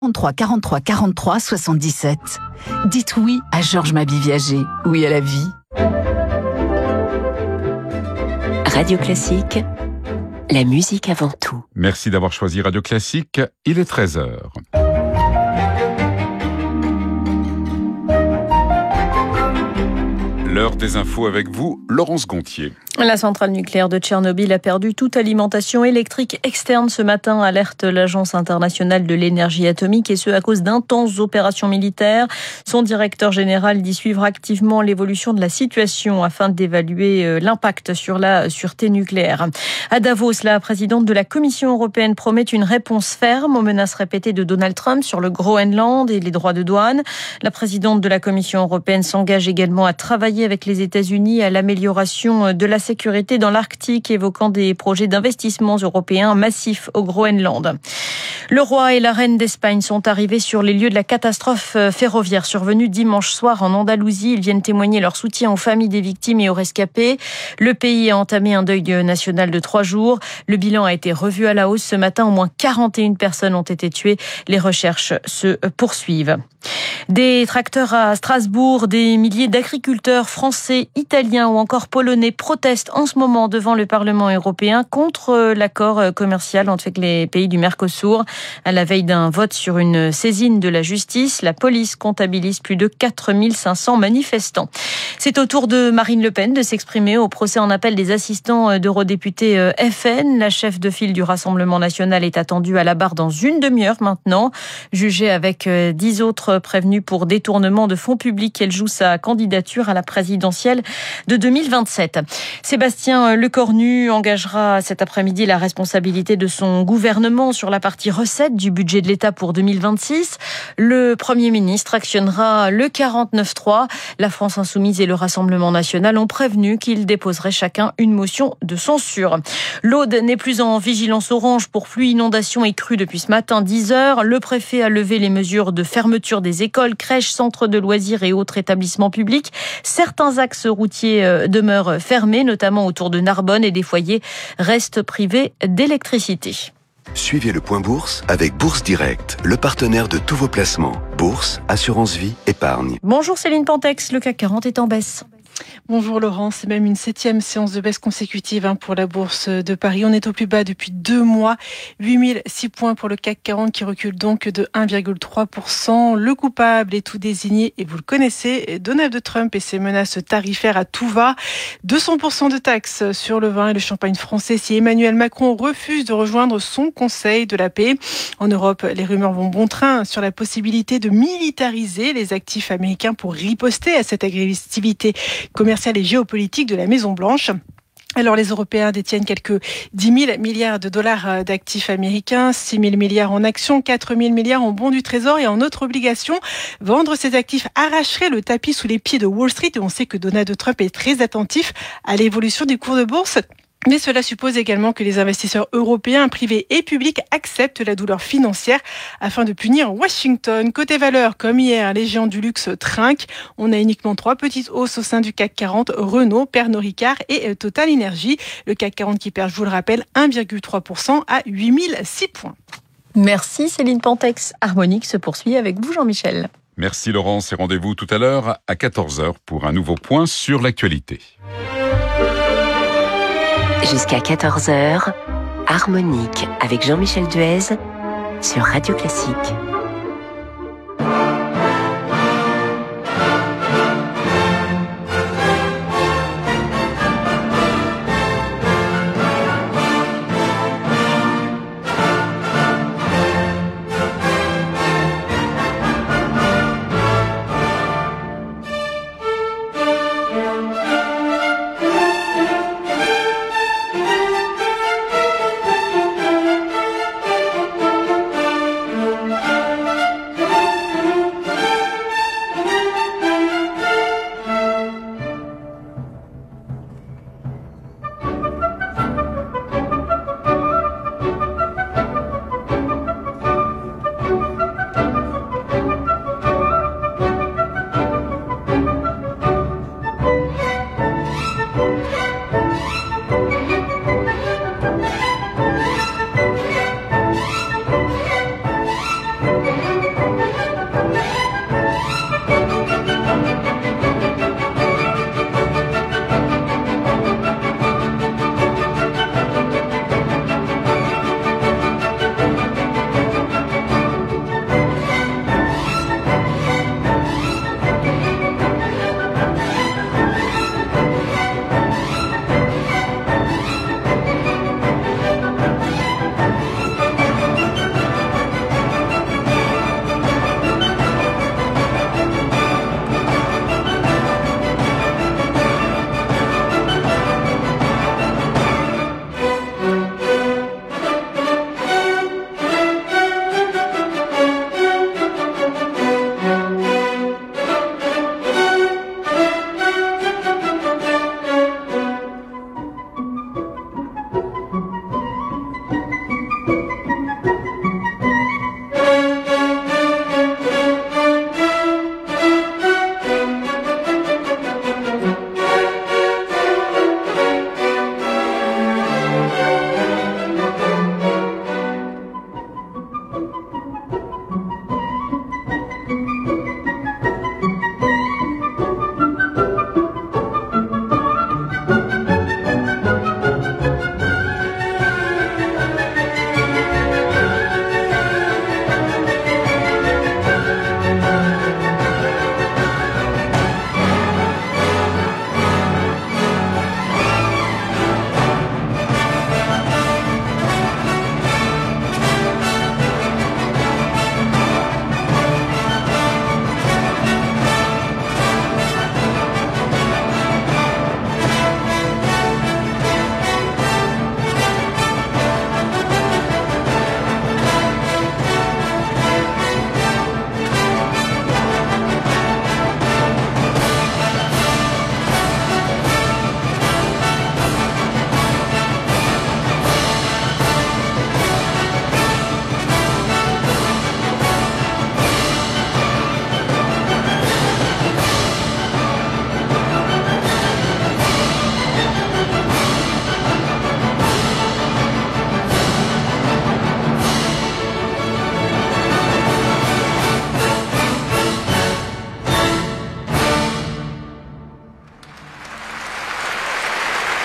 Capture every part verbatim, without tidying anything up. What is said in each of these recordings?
quarante-trois quarante-trois quarante-trois soixante-dix-sept. Dites oui à Georges Mabi Viager, oui à la vie. Radio Classique, la musique avant tout. Merci d'avoir choisi Radio Classique, il est treize heures. L'heure des infos avec vous, Laurence Gontier. La centrale nucléaire de Tchernobyl a perdu toute alimentation électrique externe ce matin, alerte l'Agence internationale de l'énergie atomique, et ce à cause d'intenses opérations militaires. Son directeur général dit suivre activement l'évolution de la situation afin d'évaluer l'impact sur la sûreté nucléaire. À Davos, la présidente de la Commission européenne promet une réponse ferme aux menaces répétées de Donald Trump sur le Groenland et les droits de douane. La présidente de la Commission européenne s'engage également à travailler avec les États-Unis à l'amélioration de la sécurité dans l'Arctique, évoquant des projets d'investissements européens massifs au Groenland. Le roi et la reine d'Espagne sont arrivés sur les lieux de la catastrophe ferroviaire survenue dimanche soir en Andalousie. Ils viennent témoigner leur soutien aux familles des victimes et aux rescapés. Le pays a entamé un deuil national de trois jours. Le bilan a été revu à la hausse ce matin. Au moins quarante et une personnes ont été tuées. Les recherches se poursuivent. Des tracteurs à Strasbourg, des milliers d'agriculteurs français, italiens ou encore polonais protestent en ce moment devant le Parlement européen contre l'accord commercial entre les pays du Mercosur. À la veille d'un vote sur une saisine de la justice, la police comptabilise plus de quatre mille cinq cents manifestants. C'est au tour de Marine Le Pen de s'exprimer au procès en appel des assistants d'eurodéputés F N. La chef de file du Rassemblement national est attendue à la barre dans une demi-heure maintenant. Jugée avec dix autres prévenus pour détournement de fonds publics, elle joue sa candidature à la présidentielle de deux mille vingt-sept. Sébastien Lecornu engagera cet après-midi la responsabilité de son gouvernement sur la partie recettes du budget de l'État pour deux mille vingt-six. Le Premier ministre actionnera le quarante-neuf trois. La France Insoumise et le Rassemblement national ont prévenu qu'ils déposeraient chacun une motion de censure. L'Aude n'est plus en vigilance orange pour pluie, inondation et crue depuis ce matin dix heures. Le préfet a levé les mesures de fermeture des écoles, crèches, centres de loisirs et autres établissements publics. Certains axes routiers demeurent fermés, notamment autour de Narbonne, et des foyers restent privés d'électricité. Suivez le point bourse avec Bourse Direct, le partenaire de tous vos placements. Bourse, assurance vie, épargne. Bonjour Céline Pantex, le C A C quarante est en baisse. Bonjour Laurent, c'est même une septième séance de baisse consécutive hein, pour la Bourse de Paris. On est au plus bas depuis deux mois, huit mille six points pour le C A C quarante qui recule donc de un virgule trois pour cent. Le coupable est tout désigné et vous le connaissez, Donald Trump et ses menaces tarifaires à tout va. deux cents pour cent de taxes sur le vin et le champagne français si Emmanuel Macron refuse de rejoindre son Conseil de la paix. En Europe, les rumeurs vont bon train sur la possibilité de militariser les actifs américains pour riposter à cette agressivité commerciale et géopolitique de la Maison-Blanche. Alors les Européens détiennent quelques dix mille milliards de dollars d'actifs américains, six mille milliards en actions, quatre mille milliards en bons du trésor et en autres obligations. Vendre ces actifs arracherait le tapis sous les pieds de Wall Street et on sait que Donald Trump est très attentif à l'évolution des cours de bourse. Mais cela suppose également que les investisseurs européens, privés et publics, acceptent la douleur financière afin de punir Washington. Côté valeurs, comme hier, les géants du luxe trinquent. On a uniquement trois petites hausses au sein du C A C quarante, Renault, Pernod Ricard et Total Energy. Le C A C quarante qui perd, je vous le rappelle, un virgule trois pour cent à huit mille six points. Merci Céline Pantex. Harmonique se poursuit avec vous Jean-Michel. Merci Laurence et rendez-vous tout à l'heure à quatorze heures pour un nouveau point sur l'actualité. Jusqu'à quatorze heures, Harmonique avec Jean-Michel Duez sur Radio Classique.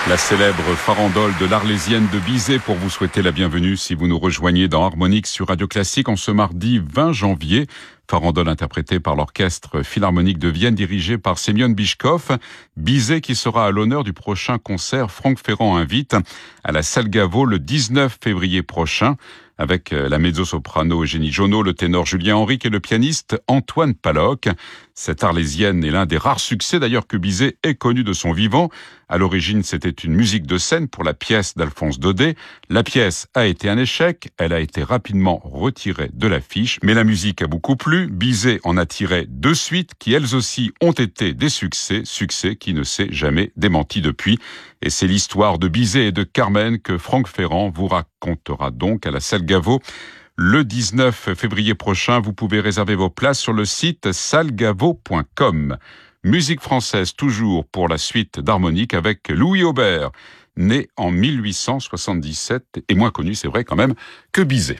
La célèbre farandole de l'Arlésienne de Bizet pour vous souhaiter la bienvenue si vous nous rejoignez dans Harmonique sur Radio Classique en ce mardi vingt janvier. Farandole interprétée par l'Orchestre Philharmonique de Vienne dirigé par Semyon Bychkov. Bizet qui sera à l'honneur du prochain concert Franck Ferrand invite à la Salle Gaveau le dix-neuf février prochain avec la mezzo-soprano Eugénie Jonot, le ténor Julien Henrique et le pianiste Antoine Paloc. Cette Arlésienne est l'un des rares succès d'ailleurs que Bizet ait connu de son vivant. À l'origine, c'était une musique de scène pour la pièce d'Alphonse Daudet. La pièce a été un échec, elle a été rapidement retirée de l'affiche, mais la musique a beaucoup plu. Bizet en a tiré deux suites qui elles aussi ont été des succès, succès qui ne s'est jamais démenti depuis. Et c'est l'histoire de Bizet et de Carmen que Franck Ferrand vous racontera donc à la Salle Gaveau. Le dix-neuf février prochain, vous pouvez réserver vos places sur le site salle gaveau point com. Musique française toujours pour la suite d'Harmonique avec Louis Aubert, né en mille huit cent soixante-dix-sept et moins connu, c'est vrai quand même, que Bizet.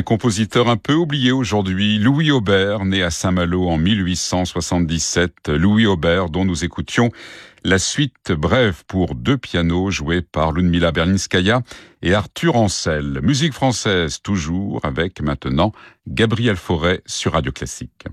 Un compositeur un peu oublié aujourd'hui, Louis Aubert, né à Saint-Malo en mille huit cent soixante-dix-sept. Louis Aubert, dont nous écoutions la suite brève pour deux pianos jouée par Ludmila Berlinskaya et Arthur Ancel. Musique française toujours avec maintenant Gabriel Fauré sur Radio Classique.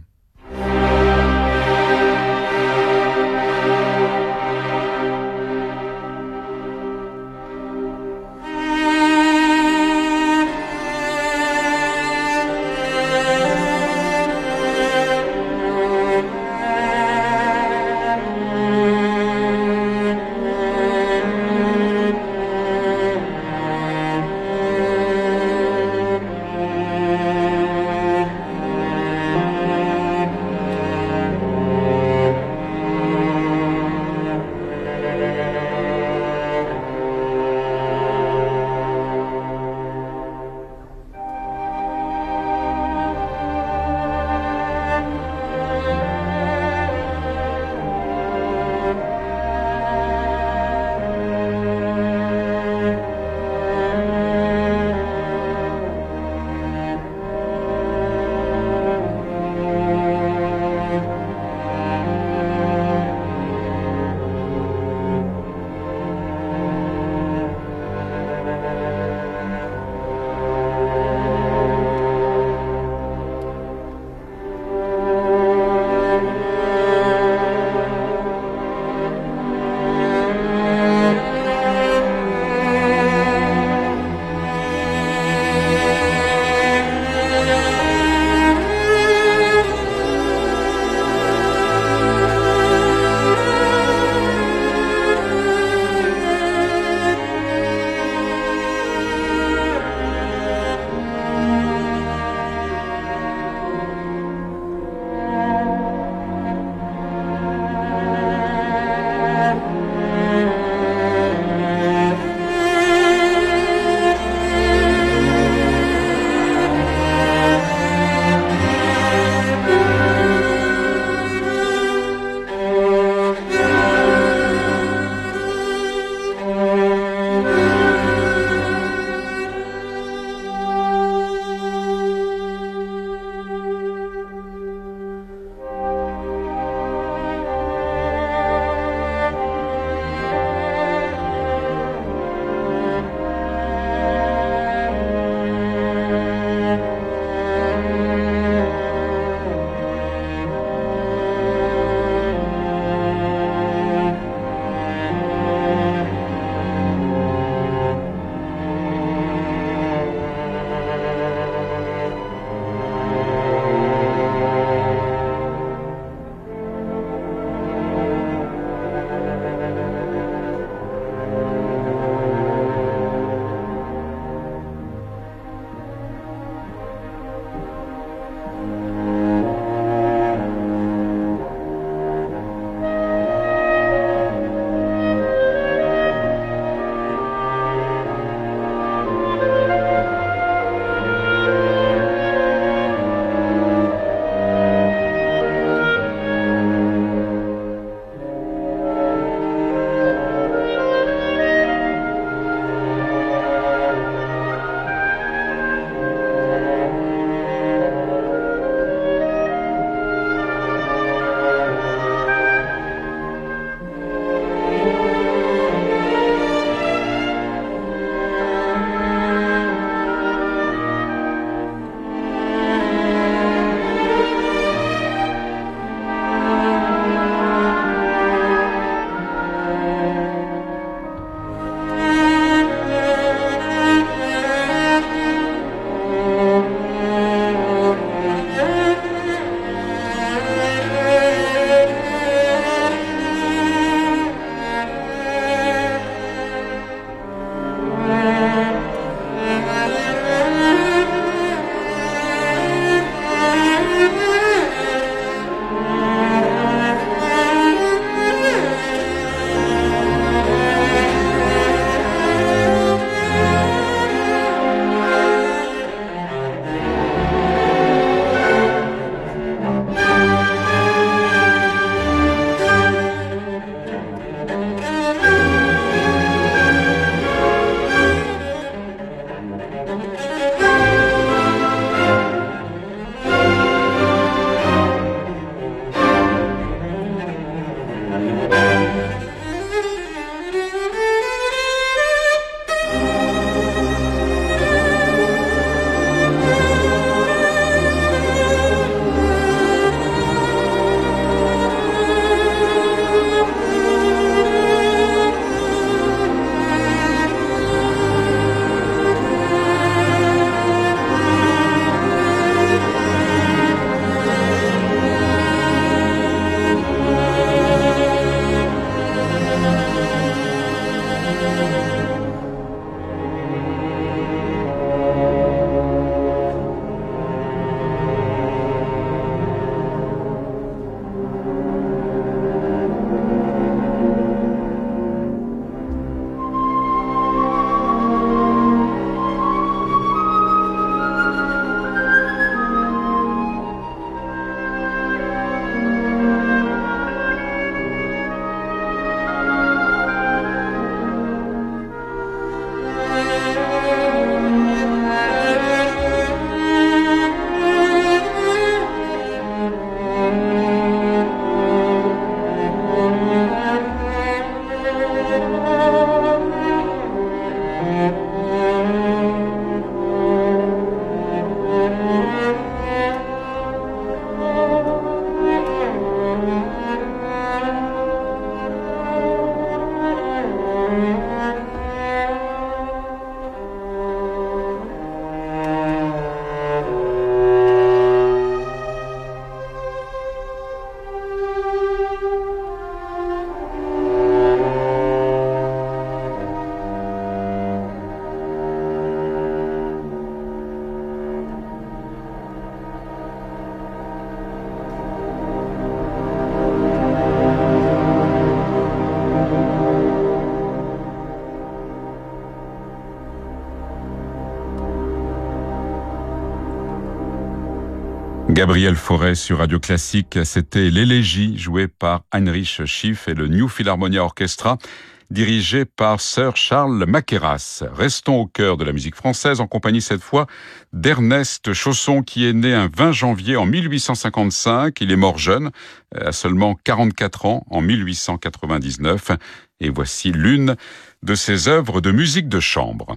Gabriel Fauré sur Radio Classique, c'était l'élégie jouée par Heinrich Schiff et le New Philharmonia Orchestra, dirigé par Sir Charles Mackerras. Restons au cœur de la musique française en compagnie cette fois d'Ernest Chausson qui est né un vingt janvier en mille huit cent cinquante-cinq. Il est mort jeune, à seulement quarante-quatre ans, en mille huit cent quatre-vingt-dix-neuf. Et voici l'une de ses œuvres de musique de chambre.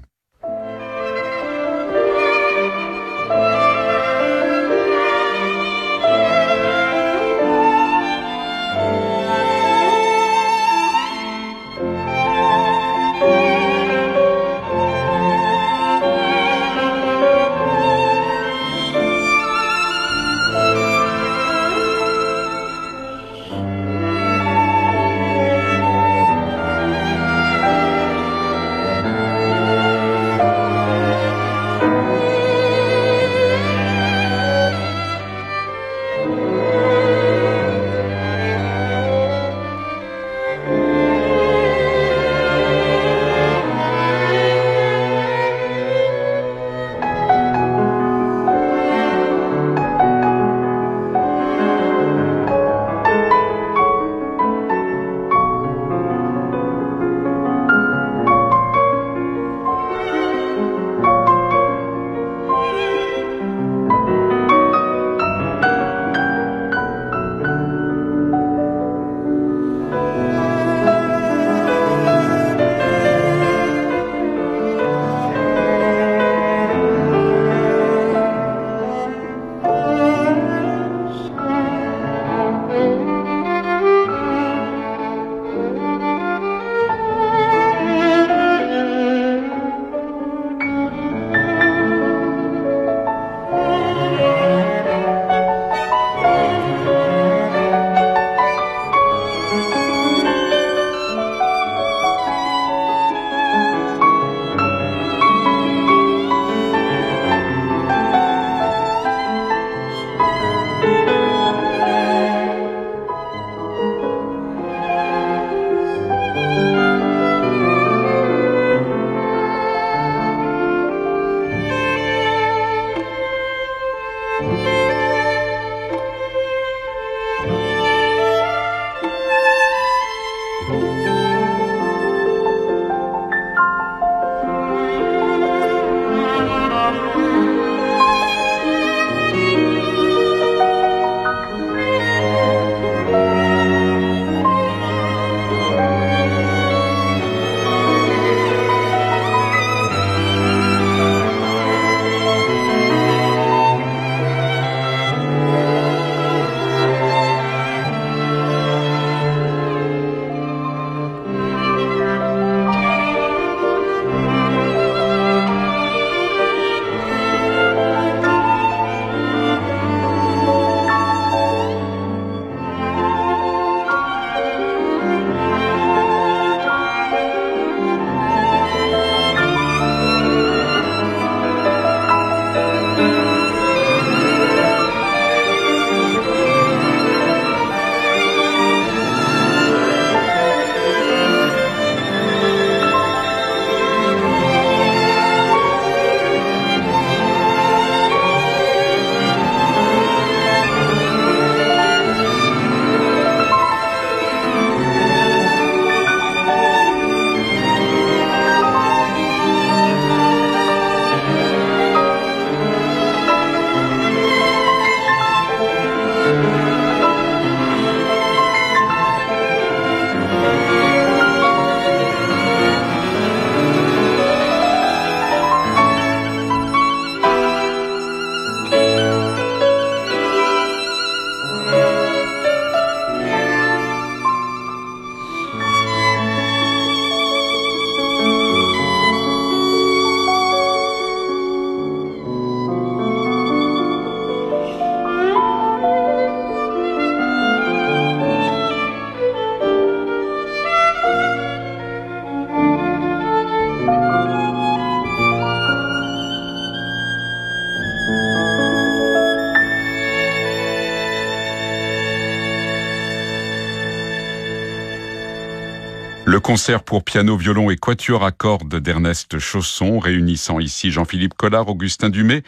Le concert pour piano, violon et quatuor à cordes d'Ernest Chausson, réunissant ici Jean-Philippe Collard, Augustin Dumay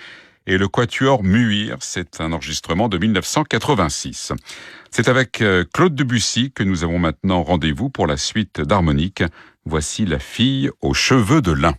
et le quatuor Muir. C'est un enregistrement de mille neuf cent quatre-vingt-six. C'est avec Claude Debussy que nous avons maintenant rendez-vous pour la suite d'harmonique. Voici La fille aux cheveux de lin.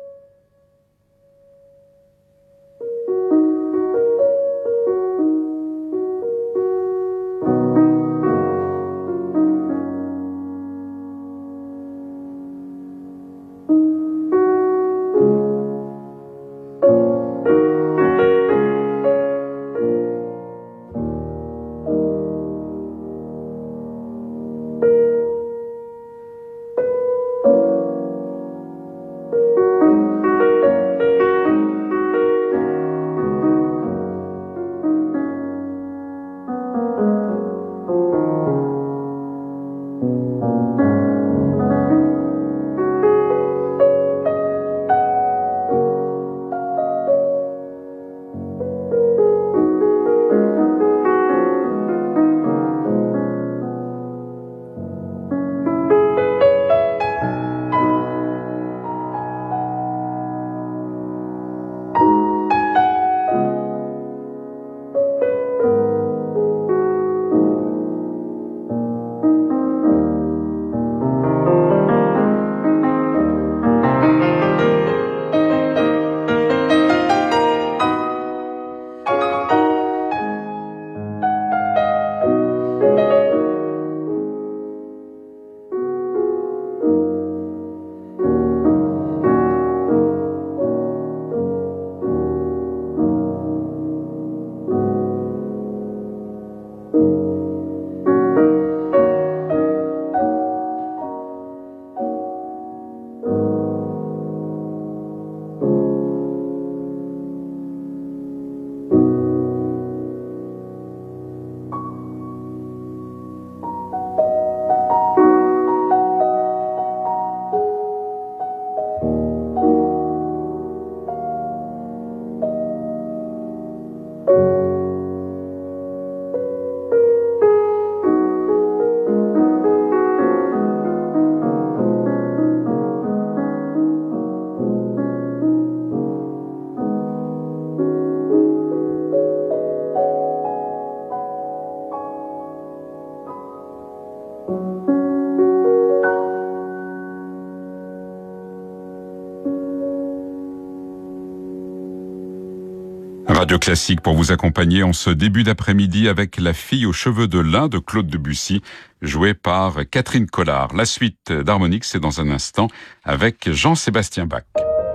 Radio Classique pour vous accompagner en ce début d'après-midi avec La fille aux cheveux de lin de Claude Debussy, joué par Catherine Collard. La suite d'harmonique, c'est dans un instant avec Jean-Sébastien Bach.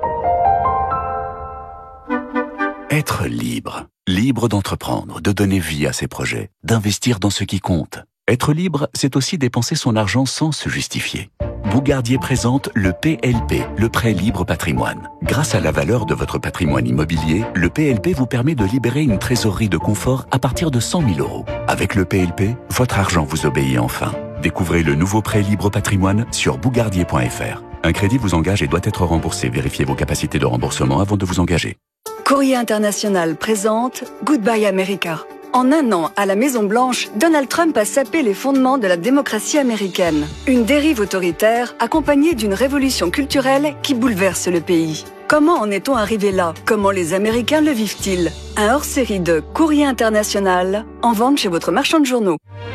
Être libre. Libre d'entreprendre, de donner vie à ses projets, d'investir dans ce qui compte. Être libre, c'est aussi dépenser son argent sans se justifier. Bougardier présente le P L P, le prêt libre patrimoine. Grâce à la valeur de votre patrimoine immobilier, le P L P vous permet de libérer une trésorerie de confort à partir de cent mille euros. Avec le P L P, votre argent vous obéit enfin. Découvrez le nouveau prêt libre patrimoine sur bougardier point f r. Un crédit vous engage et doit être remboursé. Vérifiez vos capacités de remboursement avant de vous engager. Courrier International présente Goodbye America. En un an, à la Maison-Blanche, Donald Trump a sapé les fondements de la démocratie américaine. Une dérive autoritaire accompagnée d'une révolution culturelle qui bouleverse le pays. Comment en est-on arrivé là? Comment les Américains le vivent-ils? Un hors-série de Courrier International, en vente chez votre marchand de journaux.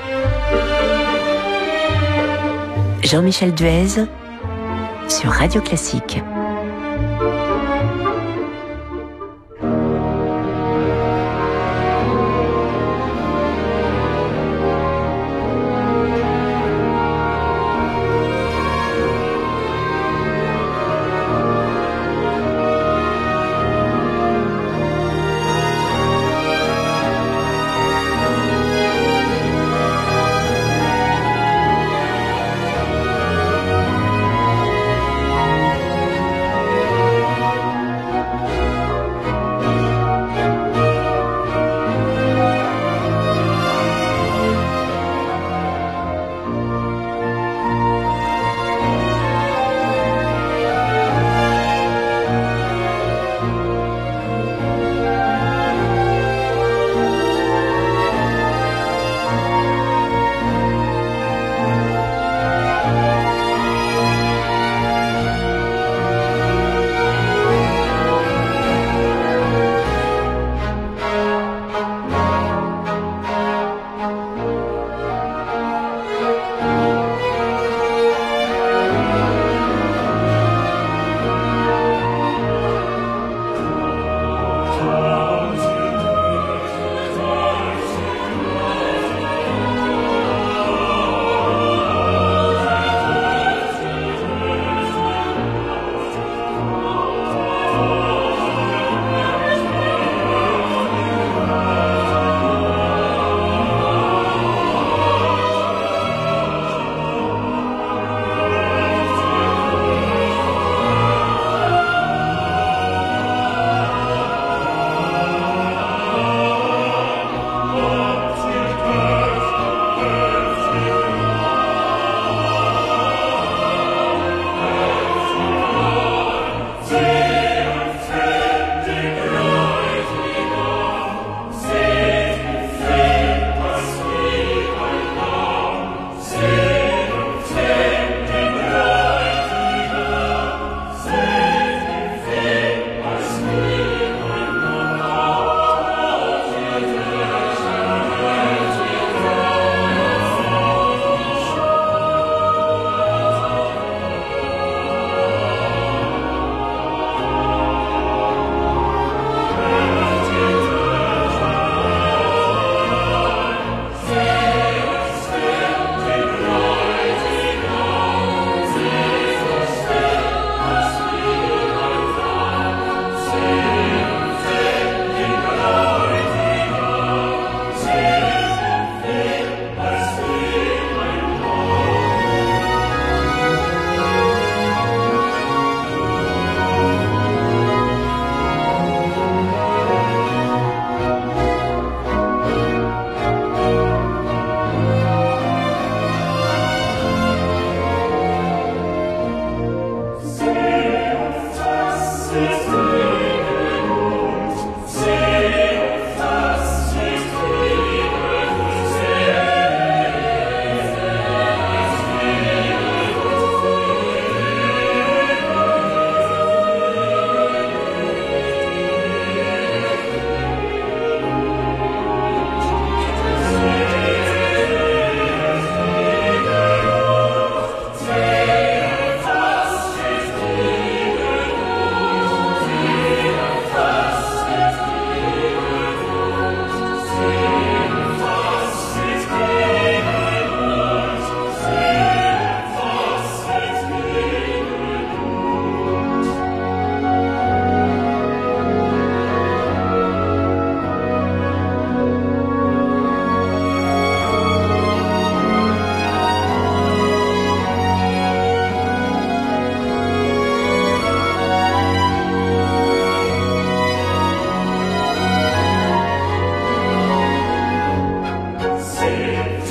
Jean-Michel Duez sur Radio Classique.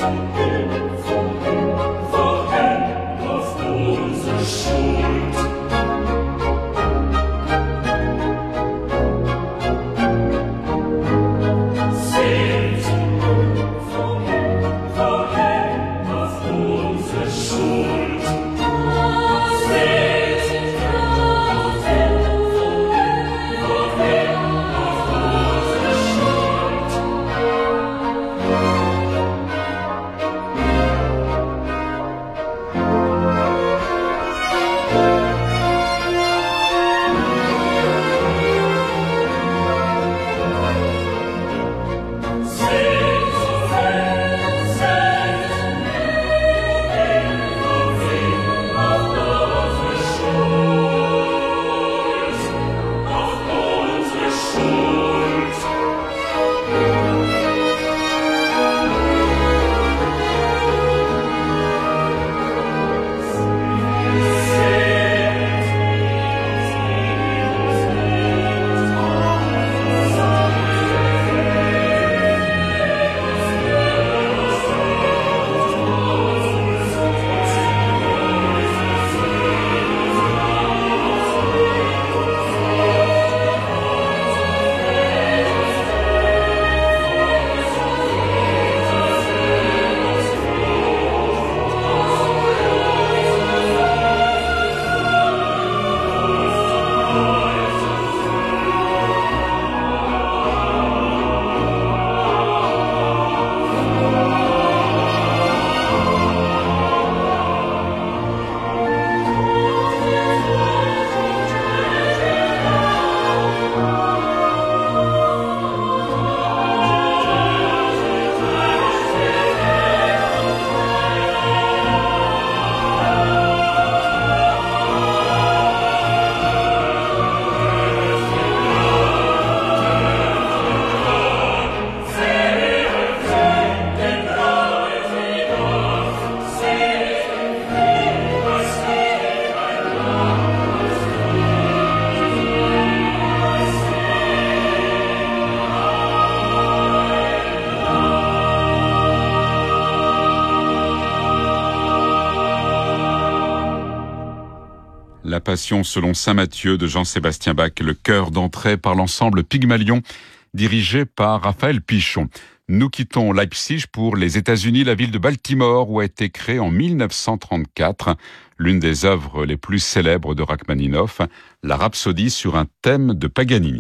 La Passion selon saint Matthieu de Jean-Sébastien Bach, le chœur d'entrée par l'ensemble Pygmalion, dirigé par Raphaël Pichon. Nous quittons Leipzig pour les États-Unis, la ville de Baltimore, où a été créée en mille neuf cent trente-quatre l'une des œuvres les plus célèbres de Rachmaninoff, la Rhapsodie sur un thème de Paganini.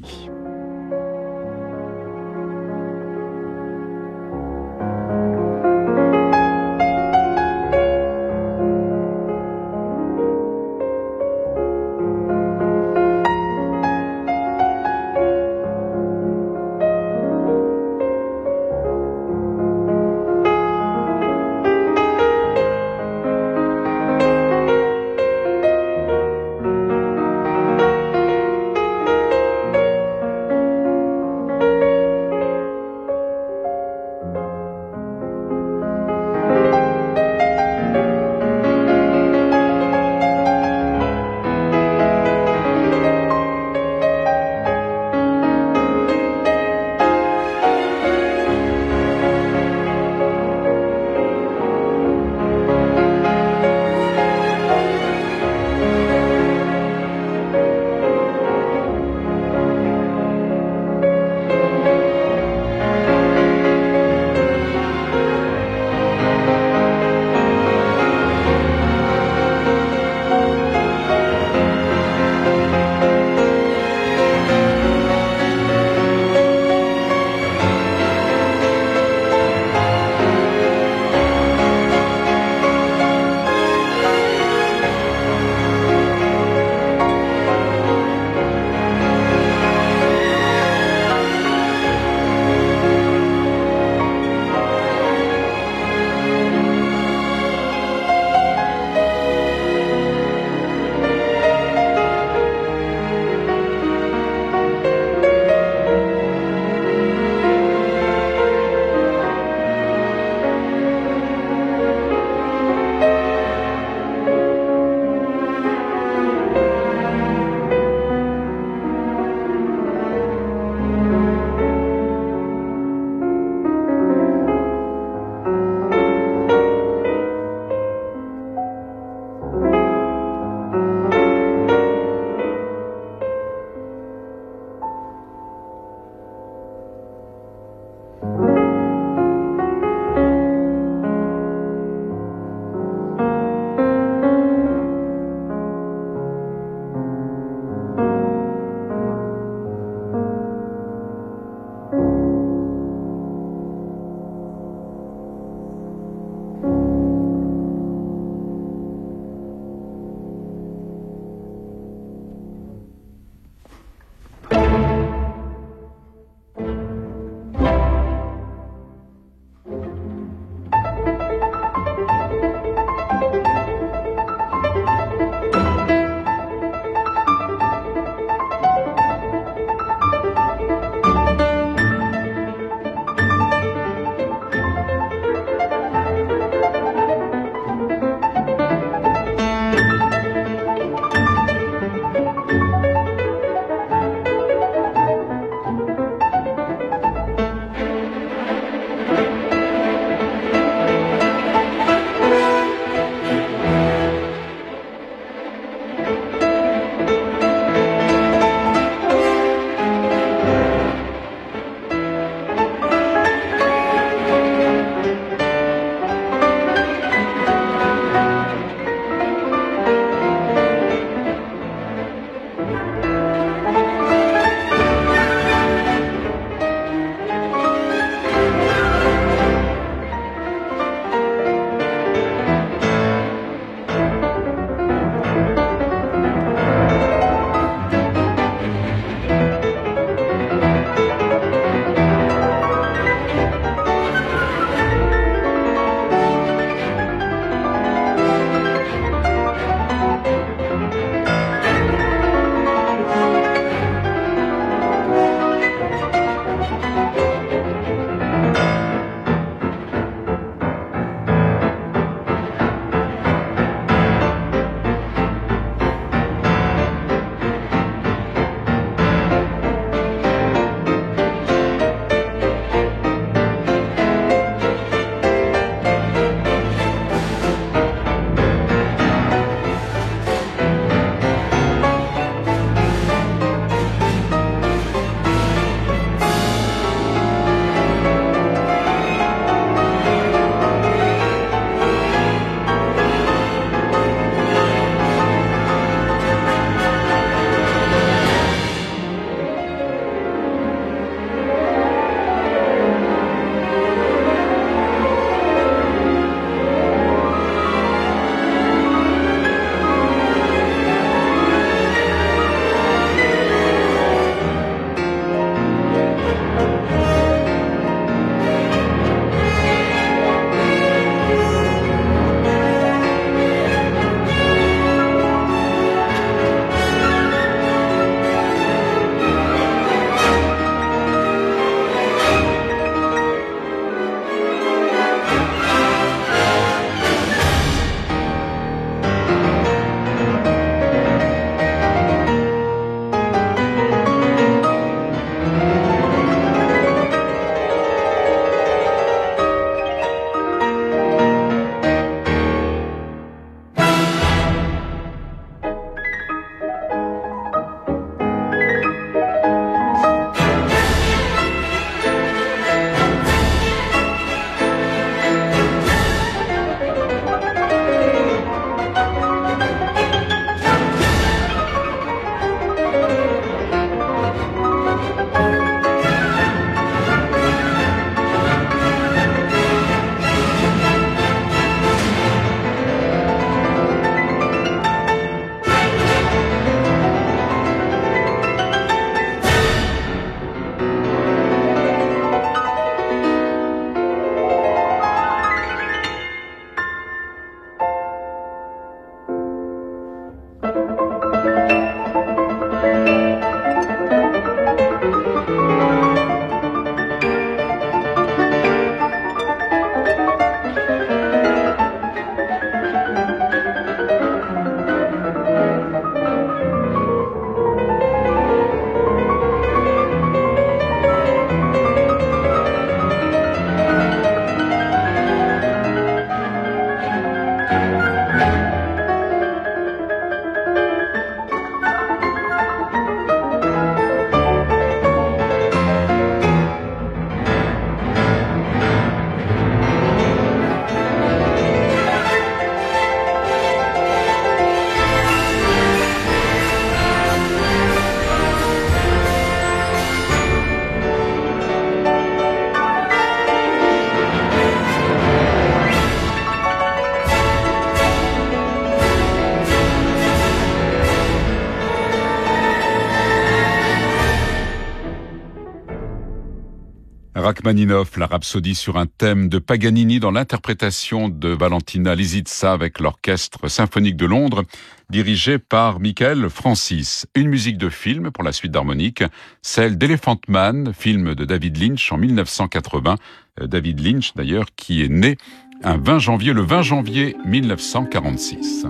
Rachmaninov, la rhapsodie sur un thème de Paganini dans l'interprétation de Valentina Lisitsa avec l'Orchestre symphonique de Londres, dirigé par Michael Francis. Une musique de film pour la suite d'harmonique, celle d'Elephant Man, film de David Lynch en mille neuf cent quatre-vingts. David Lynch d'ailleurs qui est né un vingt janvier, le vingt janvier mille neuf cent quarante-six.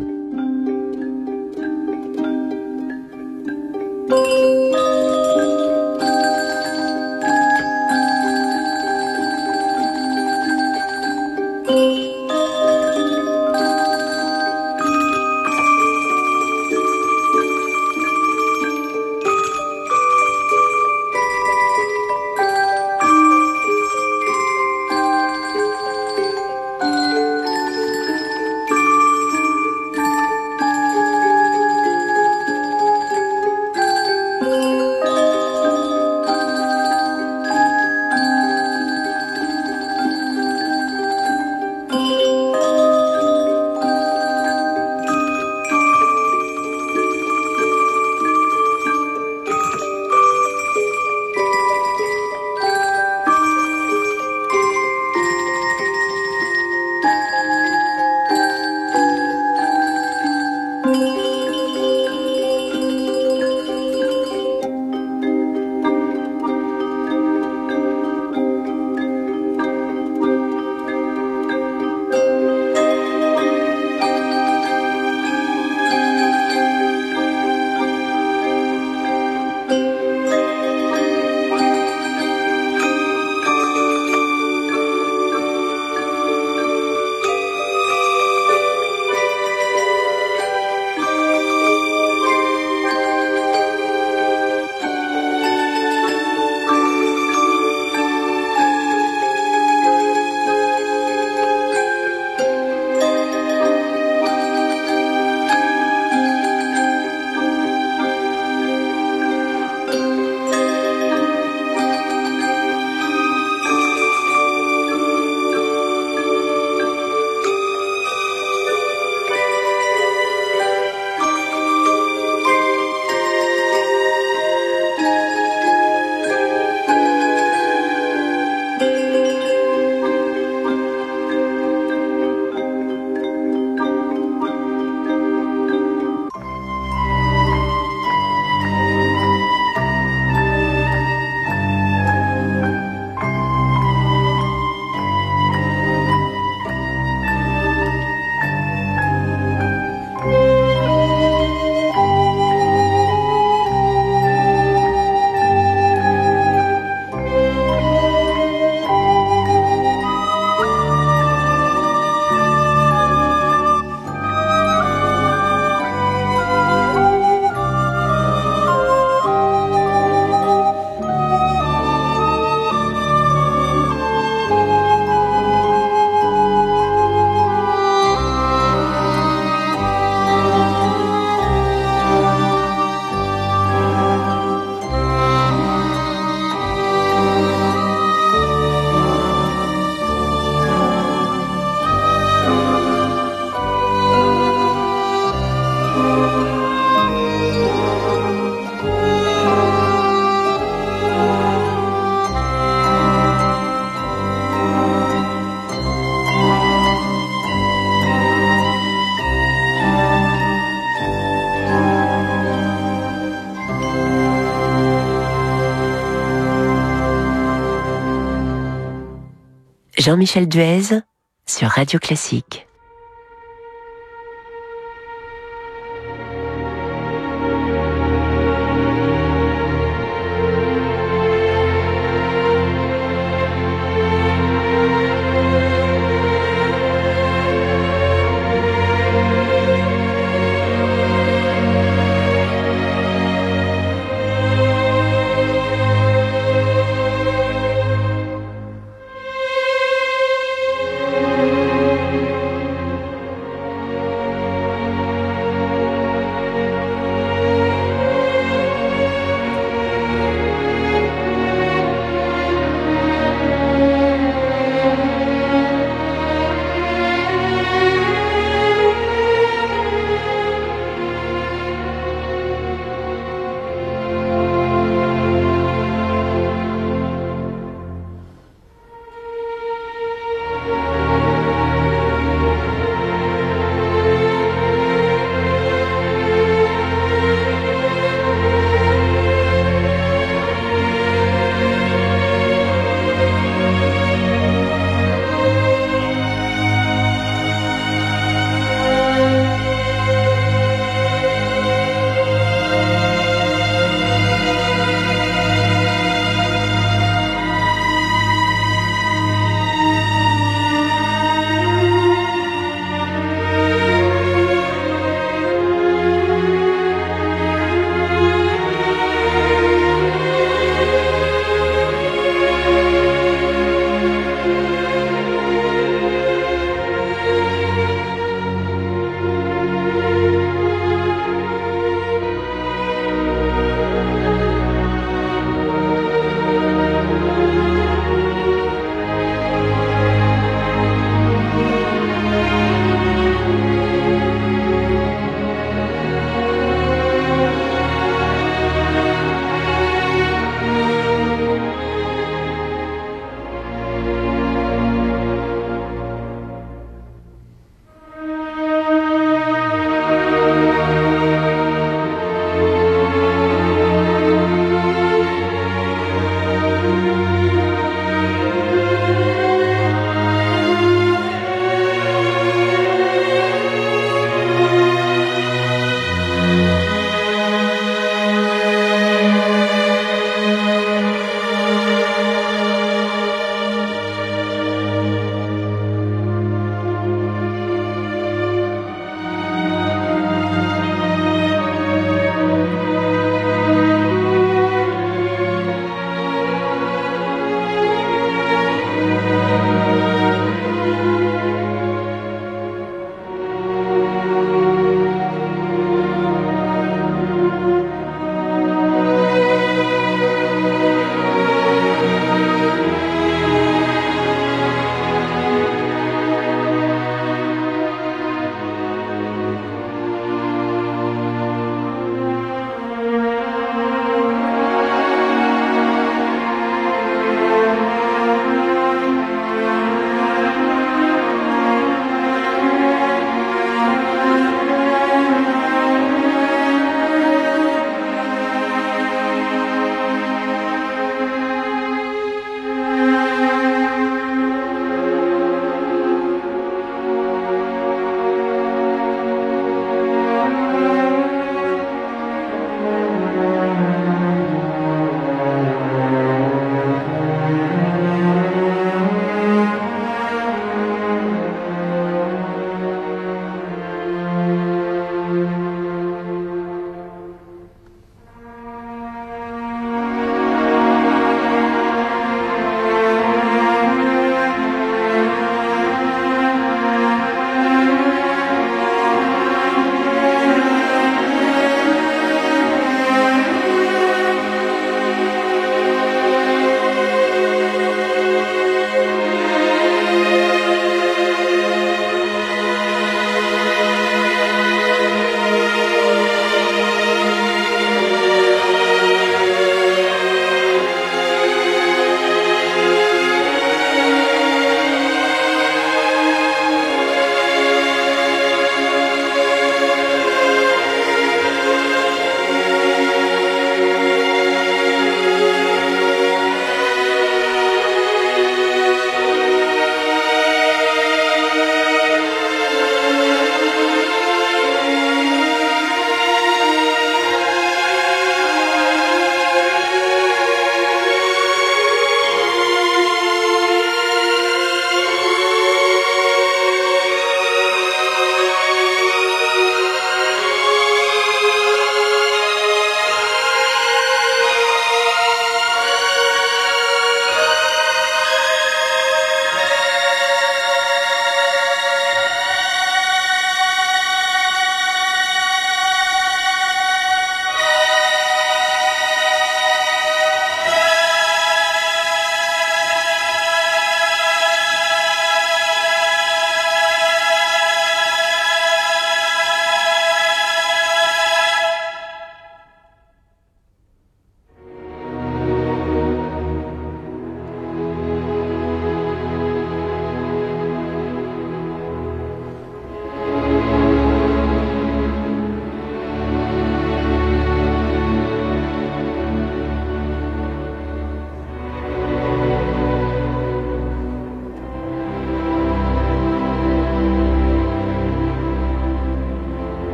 Jean-Michel Duez sur Radio Classique.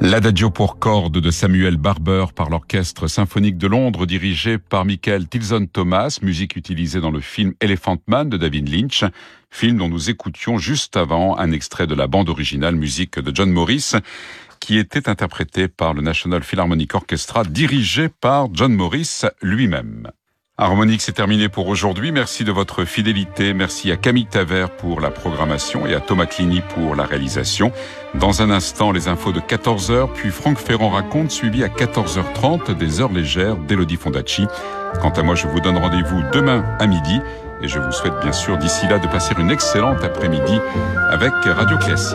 L'Adagio pour cordes de Samuel Barber par l'Orchestre symphonique de Londres dirigé par Michael Tilson Thomas, musique utilisée dans le film Elephant Man de David Lynch, film dont nous écoutions juste avant un extrait de la bande originale, musique de John Morris, qui était interprétée par le National Philharmonic Orchestra, dirigé par John Morris lui-même. Harmonique, c'est terminé pour aujourd'hui. Merci de votre fidélité. Merci à Camille Tavert pour la programmation et à Thomas Clini pour la réalisation. Dans un instant, les infos de quatorze heures, puis Franck Ferrand raconte, suivi à quatorze heures trente des heures légères d'Elodie Fondacci. Quant à moi, je vous donne rendez-vous demain à midi et je vous souhaite bien sûr d'ici là de passer une excellente après-midi avec Radio Classique.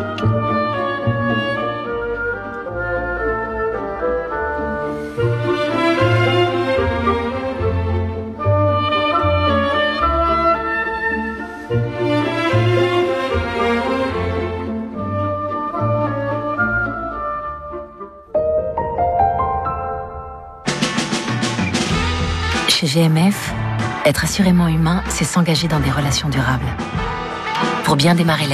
Chez G M F, être assurément humain, c'est s'engager dans des relations durables. Pour bien démarrer la